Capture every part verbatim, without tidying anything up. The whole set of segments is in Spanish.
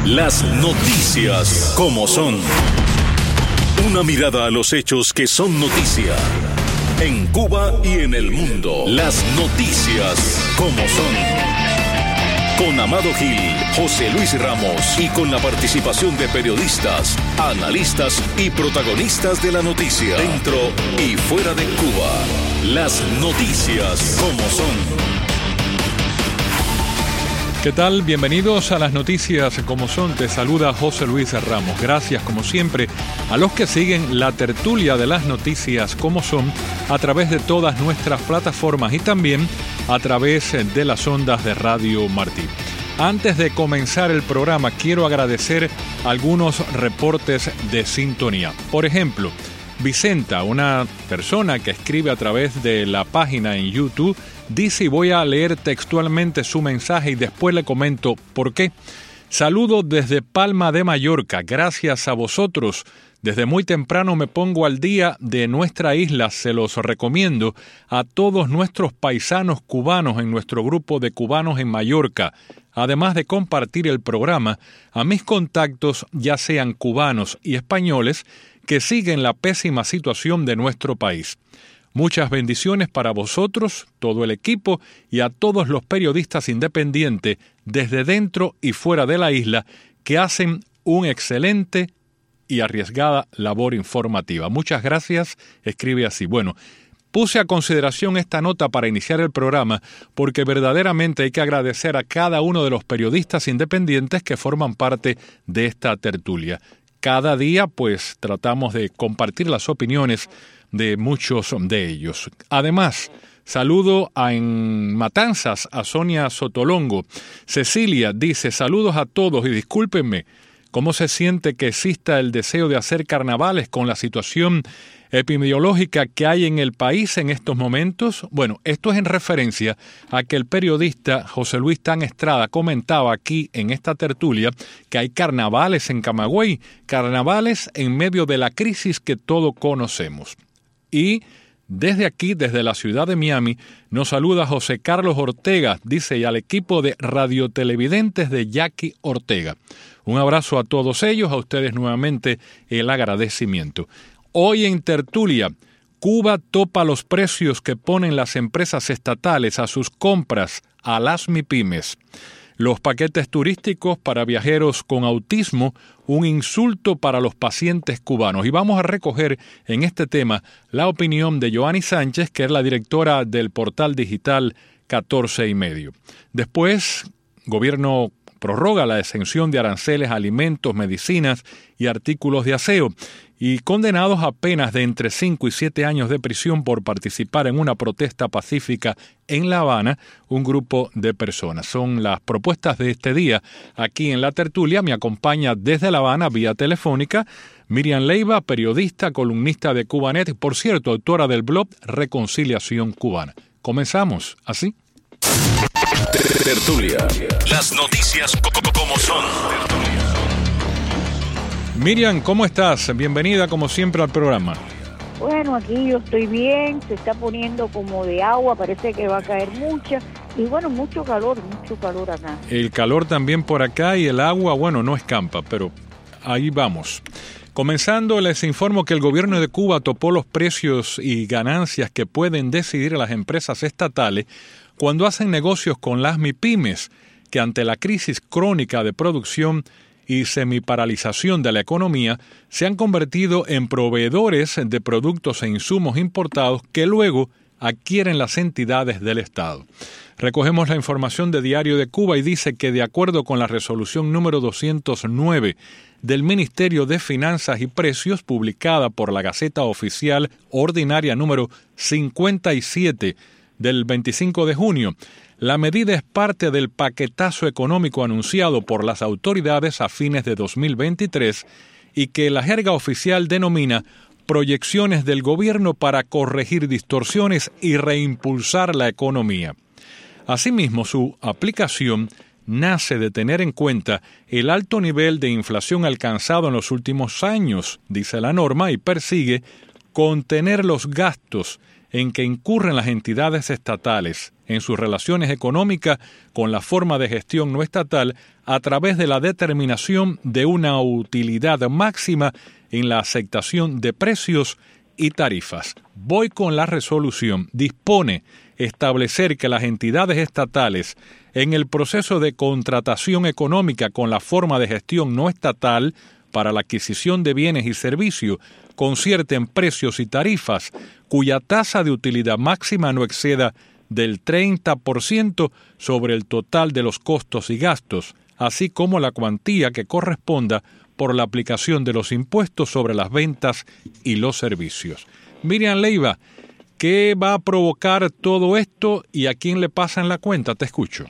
Las noticias como son. Una mirada a los hechos que son noticia. En Cuba y en el mundo. Las noticias como son. Con Amado Gil, José Luis Ramos y con la participación de periodistas, analistas y protagonistas de la noticia. Dentro y fuera de Cuba. Las noticias como son. ¿Qué tal? Bienvenidos a las noticias como son. Te saluda José Luis Ramos. Gracias, como siempre, a los que siguen la tertulia de las noticias como son a través de todas nuestras plataformas y también a través de las ondas de Radio Martí. Antes de comenzar el programa, quiero agradecer algunos reportes de sintonía. Por ejemplo, Vicenta, una persona que escribe a través de la página en YouTube, dice, y voy a leer textualmente su mensaje y después le comento por qué. Saludo desde Palma de Mallorca. Gracias a vosotros. Desde muy temprano me pongo al día de nuestra isla. Se los recomiendo a todos nuestros paisanos cubanos en nuestro grupo de cubanos en Mallorca. Además de compartir el programa, a mis contactos, ya sean cubanos y españoles, que siguen la pésima situación de nuestro país. Muchas bendiciones para vosotros, todo el equipo y a todos los periodistas independientes desde dentro y fuera de la isla que hacen un excelente y arriesgada labor informativa. Muchas gracias, escribe así. Bueno, puse a consideración esta nota para iniciar el programa porque verdaderamente hay que agradecer a cada uno de los periodistas independientes que forman parte de esta tertulia. Cada día, pues, tratamos de compartir las opiniones de muchos de ellos. Además, saludo a en Matanzas a Sonia Sotolongo. Cecilia dice, saludos a todos y discúlpenme, ¿cómo se siente que exista el deseo de hacer carnavales con la situación epidemiológica que hay en el país en estos momentos? Bueno, esto es en referencia a que el periodista José Luis Tan Estrada comentaba aquí en esta tertulia que hay carnavales en Camagüey, carnavales en medio de la crisis que todos conocemos. Y desde aquí, desde la ciudad de Miami, nos saluda José Carlos Ortega, dice, y al equipo de radiotelevidentes de Jackie Ortega. Un abrazo a todos ellos, a ustedes nuevamente el agradecimiento. Hoy en tertulia, Cuba topa los precios que ponen las empresas estatales a sus compras a las MIPYMES. Los paquetes turísticos para viajeros con autismo, un insulto para los pacientes cubanos. Y vamos a recoger en este tema la opinión de Joanny Sánchez, que es la directora del portal digital catorce y medio. Después, gobierno prorroga la exención de aranceles a alimentos, medicinas y artículos de aseo. Y condenados a penas de entre cinco y siete años de prisión por participar en una protesta pacífica en La Habana, un grupo de personas. Son las propuestas de este día. Aquí en la tertulia me acompaña desde La Habana vía telefónica Miriam Leiva, periodista, columnista de Cubanet, por cierto, autora del blog Reconciliación Cubana. Comenzamos, ¿así? Tertulia. Las noticias como son. Miriam, ¿cómo estás? Bienvenida como siempre al programa. Bueno, aquí yo estoy bien, se está poniendo como de agua, parece que va a caer mucha, y bueno, mucho calor, mucho calor acá. El calor también por acá y el agua, bueno, no escampa, pero ahí vamos. Comenzando, les informo que el gobierno de Cuba topó los precios y ganancias que pueden decidir las empresas estatales cuando hacen negocios con las MIPYMES, que ante la crisis crónica de producción y semiparalización de la economía, se han convertido en proveedores de productos e insumos importados que luego adquieren las entidades del Estado. Recogemos la información de Diario de Cuba y dice que de acuerdo con la resolución número doscientos nueve del Ministerio de Finanzas y Precios, publicada por la Gaceta Oficial Ordinaria número cincuenta y siete del veinticinco de junio, la medida es parte del paquetazo económico anunciado por las autoridades a fines de dos mil veintitrés y que la jerga oficial denomina proyecciones del gobierno para corregir distorsiones y reimpulsar la economía. Asimismo, su aplicación nace de tener en cuenta el alto nivel de inflación alcanzado en los últimos años, dice la norma, y persigue contener los gastos en que incurren las entidades estatales en sus relaciones económicas con la forma de gestión no estatal a través de la determinación de una utilidad máxima en la aceptación de precios y tarifas. Voy con la resolución. Dispone establecer que las entidades estatales en el proceso de contratación económica con la forma de gestión no estatal para la adquisición de bienes y servicios concierten precios y tarifas cuya tasa de utilidad máxima no exceda del treinta por ciento sobre el total de los costos y gastos, así como la cuantía que corresponda por la aplicación de los impuestos sobre las ventas y los servicios. Miriam Leiva, ¿qué va a provocar todo esto y a quién le pasan la cuenta? Te escucho.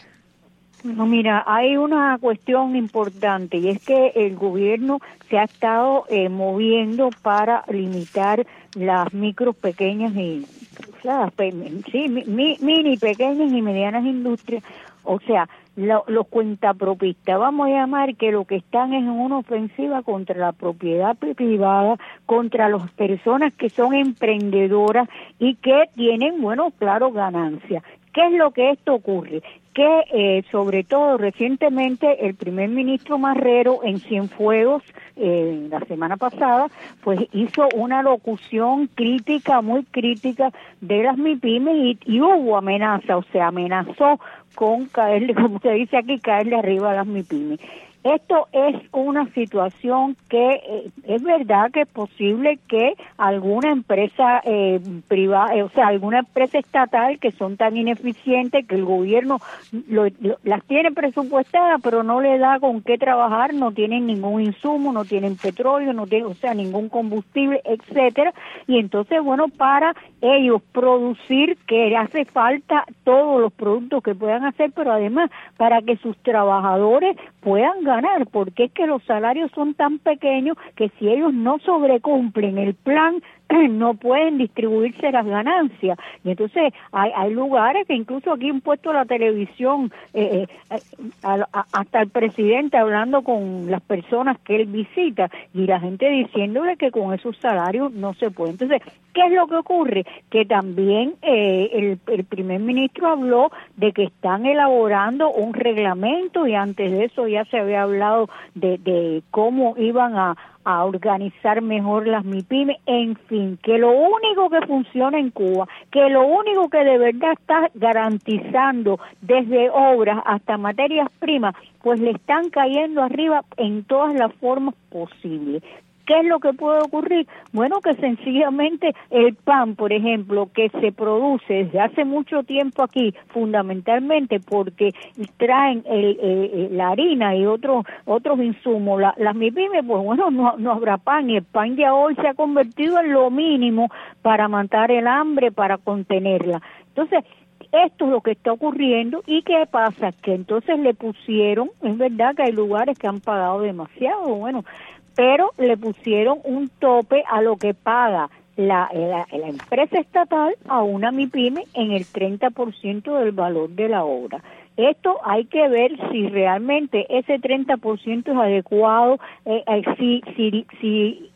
No, mira, hay una cuestión importante y es que el gobierno se ha estado eh, moviendo para limitar las micros, pequeñas y las sí, mi, mini, pequeñas y medianas industrias, o sea, lo, los cuentapropistas, vamos a llamar, que lo que están es en una ofensiva contra la propiedad privada, contra las personas que son emprendedoras y que tienen, bueno, claro, ganancias. ¿Qué es lo que esto ocurre? Que eh, sobre todo recientemente el primer ministro Marrero en Cienfuegos, eh, la semana pasada, pues hizo una locución crítica, muy crítica de las MIPYMES y, y hubo amenaza, o sea, amenazó con caerle, como se dice aquí, caerle arriba a las MIPYMES. Esto es una situación que eh, es verdad que es posible que alguna empresa eh, privada, eh, o sea, alguna empresa estatal que son tan ineficientes que el gobierno lo, lo, las tiene presupuestadas, pero no le da con qué trabajar, no tienen ningún insumo, no tienen petróleo, no tienen, o sea, ningún combustible, etcétera, y entonces, bueno, para ellos producir, que hace falta todos los productos que puedan hacer, pero además para que sus trabajadores puedan ganar, porque es que los salarios son tan pequeños que si ellos no sobrecumplen el plan, no pueden distribuirse las ganancias. Y entonces hay, hay lugares que incluso aquí han puesto la televisión, eh, eh, a, a, hasta el presidente hablando con las personas que él visita y la gente diciéndole que con esos salarios no se puede. Entonces, ¿qué es lo que ocurre? Que también eh, el, el primer ministro habló de que están elaborando un reglamento y antes de eso ya se había hablado de, de cómo iban a a organizar mejor las MIPYMES, en fin, que lo único que funciona en Cuba, que lo único que de verdad está garantizando desde obras hasta materias primas, pues le están cayendo arriba en todas las formas posibles. ¿Qué es lo que puede ocurrir? Bueno, que sencillamente el pan, por ejemplo, que se produce desde hace mucho tiempo aquí, fundamentalmente porque traen el, eh, la harina y otros otros insumos, la, las MIPYMES, pues bueno, no, no habrá pan, y el pan ya hoy se ha convertido en lo mínimo para matar el hambre, para contenerla. Entonces, esto es lo que está ocurriendo. ¿Y qué pasa? Que entonces le pusieron, es verdad que hay lugares que han pagado demasiado, bueno, pero le pusieron un tope a lo que paga la, la, la empresa estatal a una MIPYME en el treinta por ciento del valor de la obra. Esto hay que ver si realmente ese treinta por ciento es adecuado, eh, eh, si, si, si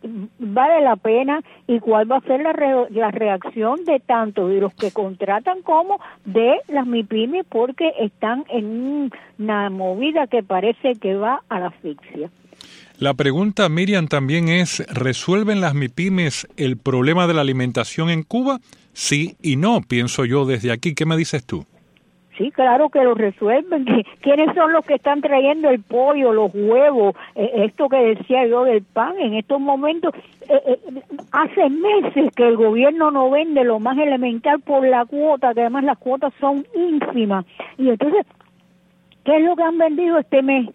vale la pena y cuál va a ser la, re, la reacción de tanto de los que contratan como de las MIPYMES, porque están en una movida que parece que va a la asfixia. La pregunta, Miriam, también es, ¿resuelven las MIPYMES el problema de la alimentación en Cuba? Sí y no, pienso yo desde aquí. ¿Qué me dices tú? Sí, claro que lo resuelven. ¿Quiénes son los que están trayendo el pollo, los huevos, eh, esto que decía yo del pan? En estos momentos, eh, eh, hace meses que el gobierno no vende lo más elemental por la cuota, que además las cuotas son ínfimas. Y entonces, ¿qué es lo que han vendido este mes?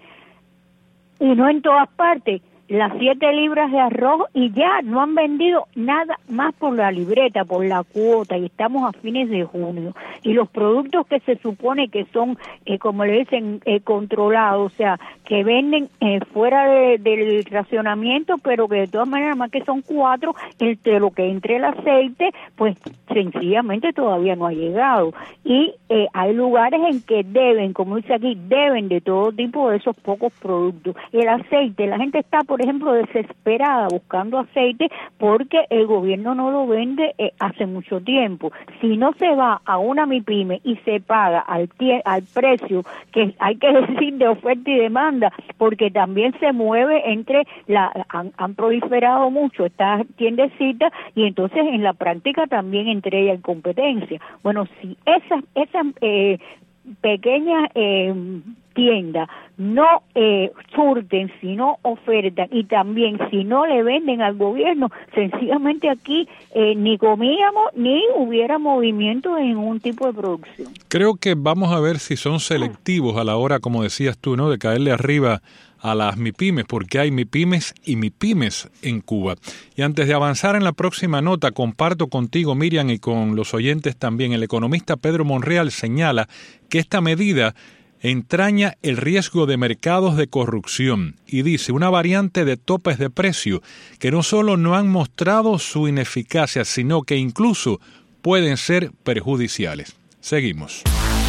Y no en todas partes, las siete libras de arroz, y ya no han vendido nada más por la libreta, por la cuota, y estamos a fines de junio. Y los productos que se supone que son, eh, como le dicen, eh, controlados, o sea, que venden eh, fuera de, del racionamiento, pero que de todas maneras, más que son cuatro, entre lo que entre el aceite, pues sencillamente todavía no ha llegado. Y eh, hay lugares en que deben, como dice aquí, deben de todo tipo de esos pocos productos. El aceite, la gente está, por por ejemplo, desesperada buscando aceite porque el gobierno no lo vende eh, hace mucho tiempo. Si no se va a una MIPYME y se paga al, tie- al precio que hay que decir de oferta y demanda, porque también se mueve entre, la han, han proliferado mucho estas tiendecitas y entonces en la práctica también entre ellas hay competencia. Bueno, si esas, esas eh, pequeñas eh, tiendas no eh, surten, si no ofertan y también si no le venden al gobierno, sencillamente aquí eh, ni comíamos ni hubiera movimiento en ningún tipo de producción. Creo que vamos a ver si son selectivos a la hora, como decías tú, ¿no?, de caerle arriba a las MIPYMES, porque hay MIPYMES y MIPYMES en Cuba. Y antes de avanzar en la próxima nota, comparto contigo, Miriam, y con los oyentes también, el economista Pedro Monreal señala que esta medida entraña el riesgo de mercados de corrupción y dice una variante de topes de precio que no solo no han mostrado su ineficacia, sino que incluso pueden ser perjudiciales. Seguimos.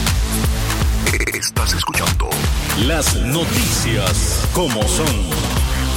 Estás escuchando las noticias como son.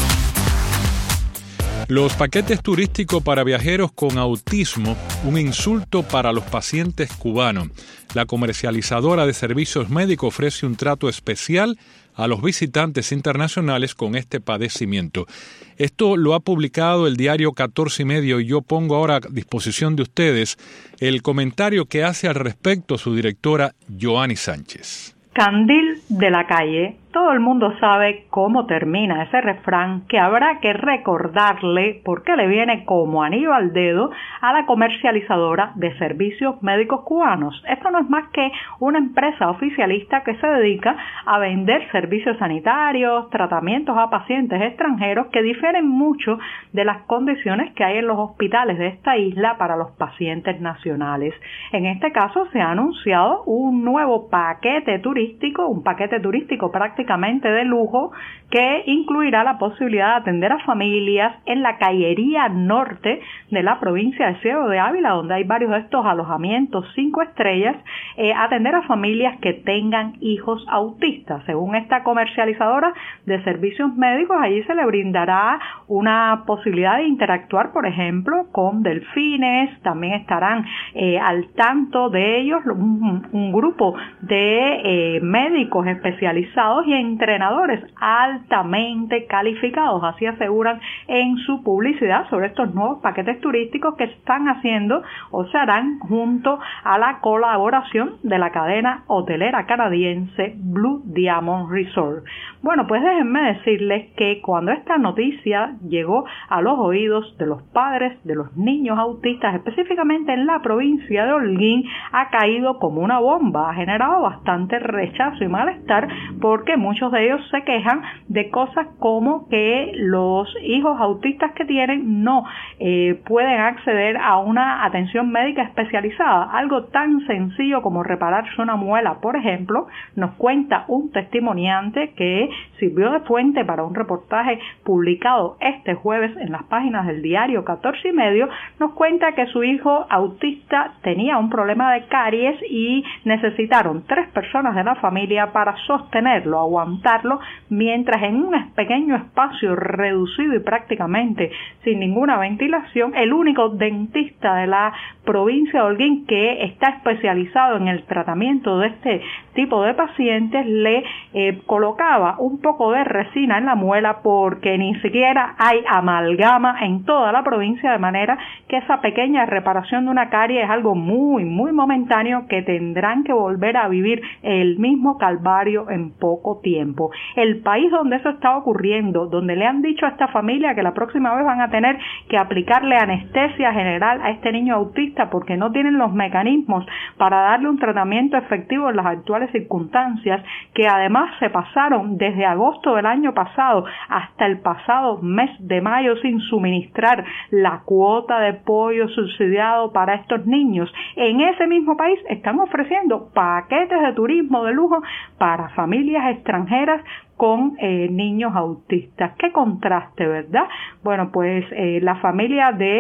Los paquetes turísticos para viajeros con autismo, un insulto para los pacientes cubanos. La comercializadora de servicios médicos ofrece un trato especial a los visitantes internacionales con este padecimiento. Esto lo ha publicado el diario catorce y medio y yo pongo ahora a disposición de ustedes el comentario que hace al respecto su directora Joanny Sánchez. Candil de la calle. Todo el mundo sabe cómo termina ese refrán que habrá que recordarle porque le viene como anillo al dedo a la comercializadora de servicios médicos cubanos. Esto no es más que una empresa oficialista que se dedica a vender servicios sanitarios, tratamientos a pacientes extranjeros que difieren mucho de las condiciones que hay en los hospitales de esta isla para los pacientes nacionales. En este caso se ha anunciado un nuevo paquete turístico, un paquete turístico prácticamente de lujo que incluirá la posibilidad de atender a familias en la Cayería Norte de la provincia de Ciego de Ávila, donde hay varios de estos alojamientos cinco estrellas, eh, atender a familias que tengan hijos autistas. Según esta comercializadora de servicios médicos, allí se le brindará una posibilidad de interactuar, por ejemplo, con delfines. También estarán eh, al tanto de ellos un, un grupo de eh, médicos especializados y entrenadores altamente calificados, así aseguran en su publicidad sobre estos nuevos paquetes turísticos que están haciendo o se harán junto a la colaboración de la cadena hotelera canadiense Blue Diamond Resort. Bueno, pues déjenme decirles que cuando esta noticia llegó a los oídos de los padres de los niños autistas, específicamente en la provincia de Holguín, ha caído como una bomba, ha generado bastante rechazo y malestar porque muchos de ellos se quejan de cosas como que los hijos autistas que tienen no eh, pueden acceder a una atención médica especializada. Algo tan sencillo como repararse una muela, por ejemplo, nos cuenta un testimoniante que sirvió de fuente para un reportaje publicado este jueves en las páginas del diario catorce y medio, nos cuenta que su hijo autista tenía un problema de caries y necesitaron tres personas de la familia para sostenerlo, aguantarlo, mientras en un pequeño espacio reducido y prácticamente sin ninguna ventilación, el único dentista de la provincia de Holguín que está especializado en el tratamiento de este tipo de pacientes le eh, colocaba un poco de resina en la muela porque ni siquiera hay amalgama en toda la provincia, de manera que esa pequeña reparación de una carie es algo muy, muy momentáneo que tendrán que volver a vivir el mismo calvario en poco tiempo. El país donde eso está ocurriendo, donde le han dicho a esta familia que la próxima vez van a tener que aplicarle anestesia general a este niño autista porque no tienen los mecanismos para darle un tratamiento efectivo en las actuales circunstancias, que además se pasaron desde agosto del año pasado hasta el pasado mes de mayo sin suministrar la cuota de pollo subsidiado para estos niños. En ese mismo país están ofreciendo paquetes de turismo de lujo para familias extranjeras con eh, niños autistas. ¡Qué contraste!, ¿verdad? Bueno, pues eh, la familia de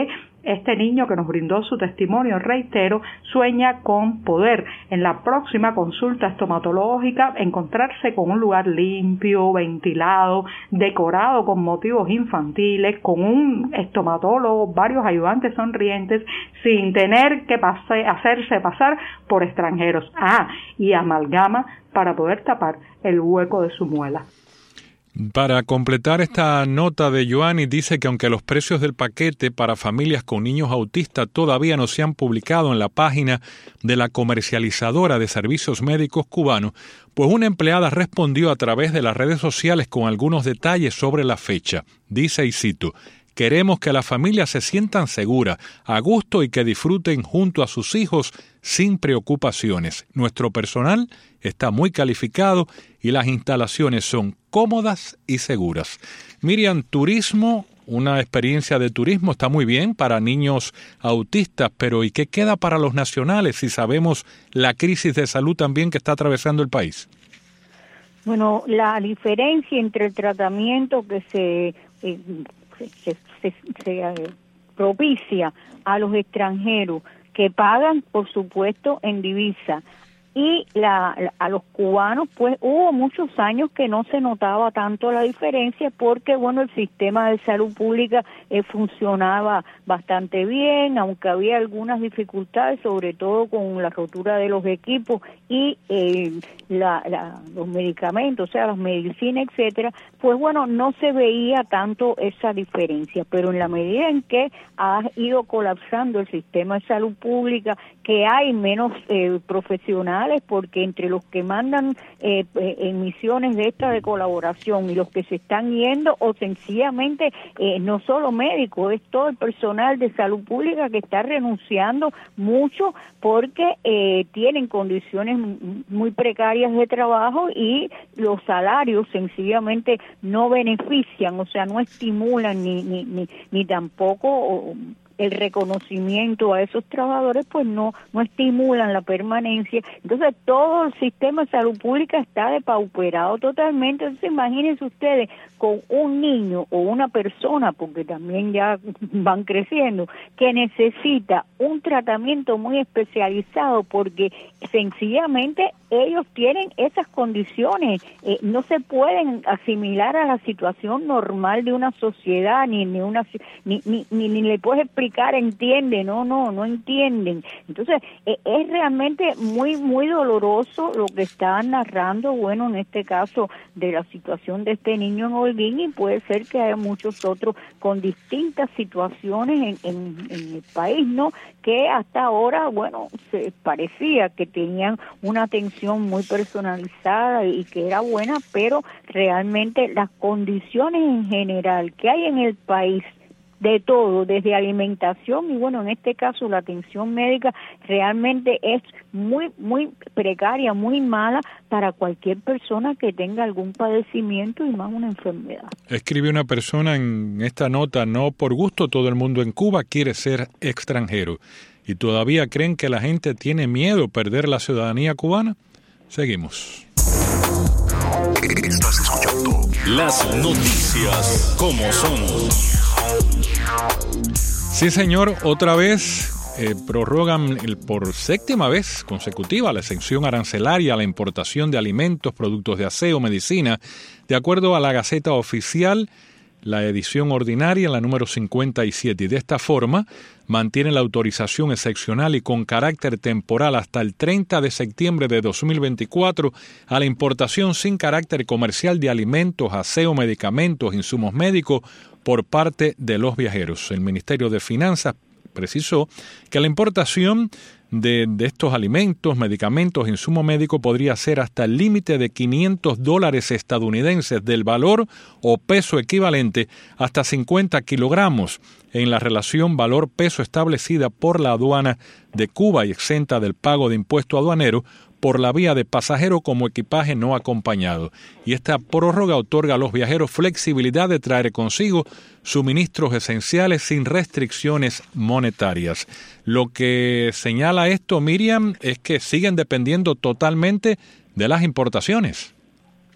Este niño que nos brindó su testimonio, reitero, sueña con poder en la próxima consulta estomatológica encontrarse con un lugar limpio, ventilado, decorado con motivos infantiles, con un estomatólogo, varios ayudantes sonrientes, sin tener que pase, hacerse pasar por extranjeros. Ah, y amalgama para poder tapar el hueco de su muela. Para completar esta nota de Joanny, dice que aunque los precios del paquete para familias con niños autistas todavía no se han publicado en la página de la comercializadora de servicios médicos cubanos, pues una empleada respondió a través de las redes sociales con algunos detalles sobre la fecha. Dice, y cito, queremos que las familias se sientan seguras, a gusto y que disfruten junto a sus hijos sin preocupaciones. Nuestro personal está muy calificado y las instalaciones son cómodas y seguras. Miriam, turismo, una experiencia de turismo está muy bien para niños autistas, pero ¿y qué queda para los nacionales si sabemos la crisis de salud también que está atravesando el país? Bueno, la diferencia entre el tratamiento que se... Eh, se, se, se eh, propicia a los extranjeros que pagan, por supuesto, en divisa, y la, la, a los cubanos, pues hubo muchos años que no se notaba tanto la diferencia porque, bueno, el sistema de salud pública eh, funcionaba bastante bien, aunque había algunas dificultades, sobre todo con la rotura de los equipos y eh, la, la, los medicamentos, o sea, las medicinas, etcétera, pues bueno, no se veía tanto esa diferencia, pero en la medida en que ha ido colapsando el sistema de salud pública, que hay menos eh, profesionales, porque entre los que mandan eh, en misiones de esta de colaboración y los que se están yendo, o sencillamente eh, no solo médicos, es todo el personal de salud pública que está renunciando mucho porque eh, tienen condiciones muy precarias de trabajo y los salarios sencillamente no benefician, o sea, no estimulan ni ni ni, ni tampoco el reconocimiento a esos trabajadores, pues no no estimulan la permanencia. Entonces todo el sistema de salud pública está depauperado totalmente. Entonces imagínense ustedes con un niño o una persona, porque también ya van creciendo, que necesita un tratamiento muy especializado porque sencillamente ellos tienen esas condiciones, eh, no se pueden asimilar a la situación normal de una sociedad, ni ni una ni ni, ni, ni le puedes explicar, entiende, no, no, no entienden. Entonces, eh, es realmente muy, muy doloroso lo que están narrando, bueno, en este caso de la situación de este niño en Holguín, y puede ser que haya muchos otros con distintas situaciones en, en, en el país, ¿no? Que hasta ahora, bueno, se parecía que tenían una atención muy personalizada y que era buena, pero realmente las condiciones en general que hay en el país, de todo, desde alimentación y bueno, en este caso la atención médica realmente es muy, muy precaria, muy mala para cualquier persona que tenga algún padecimiento y más una enfermedad. Escribe una persona en esta nota, no por gusto todo el mundo en Cuba quiere ser extranjero y todavía creen que la gente tiene miedo a perder la ciudadanía cubana. Seguimos. Estás escuchando las noticias como son. Sí, señor, otra vez eh, prorrogan el, por séptima vez consecutiva la exención arancelaria a la importación de alimentos, productos de aseo, medicina, de acuerdo a la Gaceta Oficial, la edición ordinaria, la número cincuenta y siete, y de esta forma mantiene la autorización excepcional y con carácter temporal hasta el treinta de septiembre de dos mil veinticuatro a la importación sin carácter comercial de alimentos, aseo, medicamentos, insumos médicos por parte de los viajeros. El Ministerio de Finanzas precisó que la importación de, de estos alimentos, medicamentos, insumo médico podría ser hasta el límite de quinientos dólares estadounidenses del valor o peso equivalente hasta cincuenta kilogramos en la relación valor-peso establecida por la aduana de Cuba y exenta del pago de impuesto aduanero por la vía de pasajero como equipaje no acompañado. Y esta prórroga otorga a los viajeros flexibilidad de traer consigo suministros esenciales sin restricciones monetarias. Lo que señala esto, Miriam, es que siguen dependiendo totalmente de las importaciones.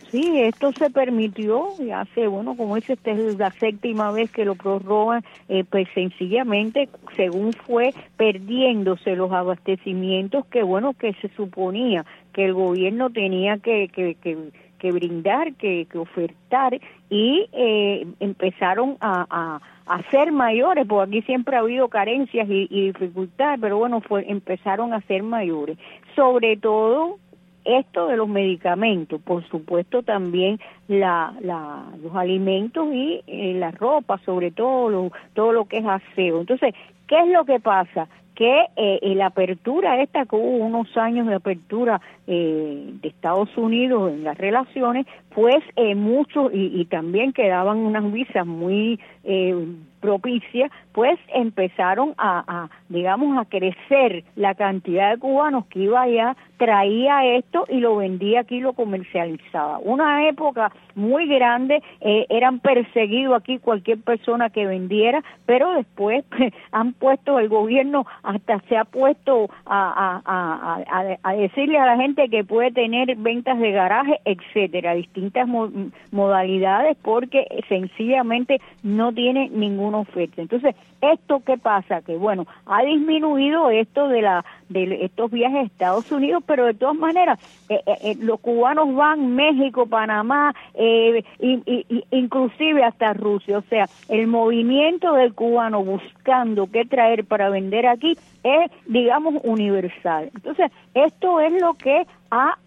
Sí, esto se permitió y hace, bueno, como dice, esta es la séptima vez que lo prorrogan, eh, pues sencillamente, según fue perdiéndose los abastecimientos que, bueno, que se suponía que el gobierno tenía que, que, que, que brindar, que, que ofertar, y eh, empezaron a, a, a ser mayores, porque aquí siempre ha habido carencias y, y dificultades, pero bueno, fue, empezaron a ser mayores. Sobre todo esto de los medicamentos, por supuesto también la, la, los alimentos y eh, la ropa, sobre todo lo, todo lo que es aseo. Entonces, ¿qué es lo que pasa? Que eh, la apertura esta, que hubo unos años de apertura eh, de Estados Unidos en las relaciones, pues eh, muchos, y, y también quedaban unas visas muy eh, propicias, pues empezaron a, a, digamos, a crecer la cantidad de cubanos que iba allá, traía esto y lo vendía aquí y lo comercializaba. Una época muy grande, eh, eran perseguidos aquí cualquier persona que vendiera, pero después pues, han puesto, el gobierno hasta se ha puesto a, a, a, a, a decirle a la gente que puede tener ventas de garaje, etcétera, distintas mo modalidades, porque sencillamente no tiene ninguna oferta. Entonces, ¿esto qué pasa? Que bueno, ha disminuido esto de la de estos viajes a Estados Unidos, pero de todas maneras, eh, eh, los cubanos van México, Panamá, eh, y, y, y inclusive hasta Rusia. O sea, el movimiento del cubano buscando qué traer para vender aquí es, digamos, universal. Entonces, esto es lo que ha,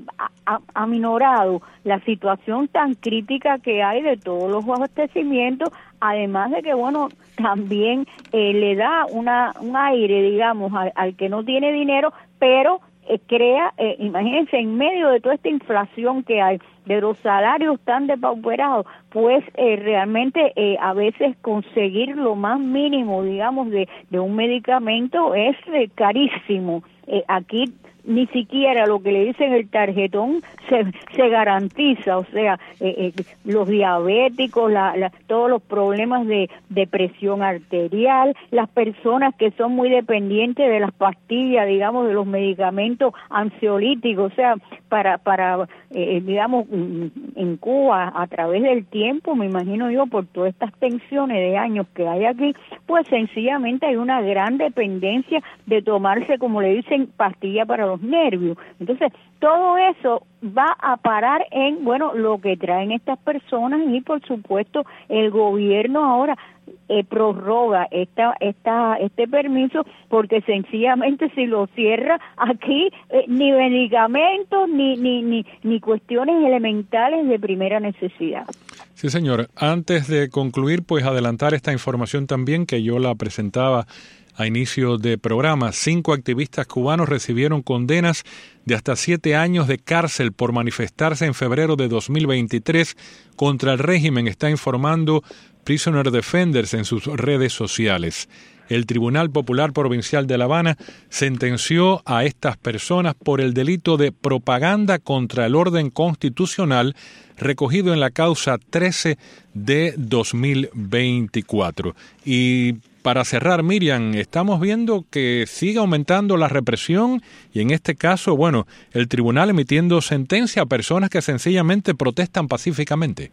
ha, ha minorado la situación tan crítica que hay de todos los abastecimientos, además de que, bueno, también eh, le da una un aire, digamos, al, al que no tiene dinero, pero eh, crea, eh, imagínense, en medio de toda esta inflación que hay, de los salarios tan depauperados, pues eh, realmente eh, a veces conseguir lo más mínimo, digamos, de, de un medicamento es eh, carísimo. Eh, aquí ni siquiera lo que le dicen el tarjetón se, se garantiza, o sea, eh, eh, los diabéticos, la, la, todos los problemas de, de presión arterial, las personas que son muy dependientes de las pastillas, digamos, de los medicamentos ansiolíticos, o sea, para, para eh, digamos, en Cuba, a través del tiempo, me imagino yo, por todas estas tensiones de años que hay aquí, pues sencillamente hay una gran dependencia de tomarse, como le dicen, pastilla para los nervios. Entonces, todo eso va a parar en, bueno, lo que traen estas personas, y por supuesto el gobierno ahora eh, prorroga esta, esta, este permiso, porque sencillamente si lo cierra aquí, eh, ni medicamentos ni, ni, ni, ni cuestiones elementales de primera necesidad. Sí, señor. Antes de concluir, pues adelantar esta información también, que yo la presentaba a inicio de programa. Cinco activistas cubanos recibieron condenas de hasta siete años de cárcel por manifestarse en febrero de dos mil veintitrés contra el régimen, está informando Prisoner Defenders en sus redes sociales. El Tribunal Popular Provincial de La Habana sentenció a estas personas por el delito de propaganda contra el orden constitucional recogido en la causa trece de dos mil veinticuatro. Y para cerrar, Miriam, estamos viendo que sigue aumentando la represión y en este caso, bueno, el tribunal emitiendo sentencia a personas que sencillamente protestan pacíficamente.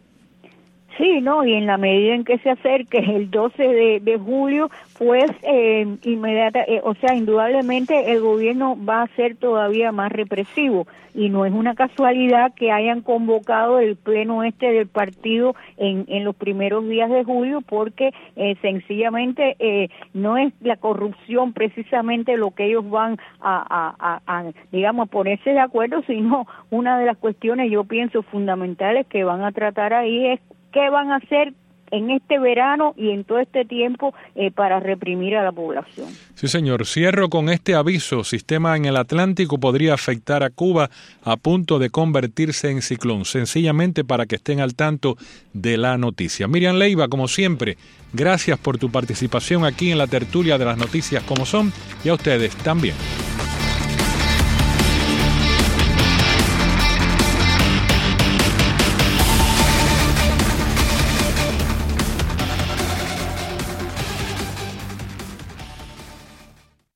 Sí, no, y en la medida en que se acerque el doce de, de julio, pues eh, inmediata, eh, o sea, indudablemente el gobierno va a ser todavía más represivo, y no es una casualidad que hayan convocado el pleno este del partido en, en los primeros días de julio, porque eh, sencillamente eh, no es la corrupción precisamente lo que ellos van a, a, a, a, digamos, a ponerse de acuerdo, sino una de las cuestiones, yo pienso, fundamentales que van a tratar ahí es qué van a hacer en este verano y en todo este tiempo eh, para reprimir a la población. Sí, señor. Cierro con este aviso. Sistema en el Atlántico podría afectar a Cuba a punto de convertirse en ciclón. Sencillamente para que estén al tanto de la noticia. Miriam Leiva, como siempre, gracias por tu participación aquí en la tertulia de las noticias como son, y a ustedes también.